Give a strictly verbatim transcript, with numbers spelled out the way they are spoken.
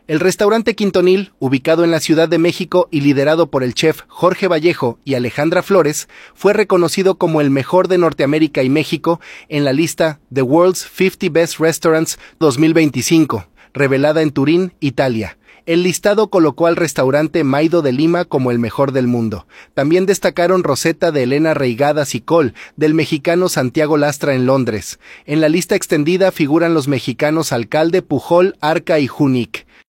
El restaurante Quintonil, ubicado en la Ciudad de México y liderado por el chef Jorge Vallejo y Alejandra Flores, fue reconocido como el mejor de Norteamérica y México en la lista The World's cincuenta Best Restaurants dos mil veinticinco, revelada en Turín, Italia. El listado colocó al restaurante Maido de Lima como el mejor del mundo. También destacaron Rosetta de Elena Reigadas y Col, del mexicano Santiago Lastra en Londres. En la lista extendida figuran los mexicanos Alcalde, Pujol, Arca y Junic.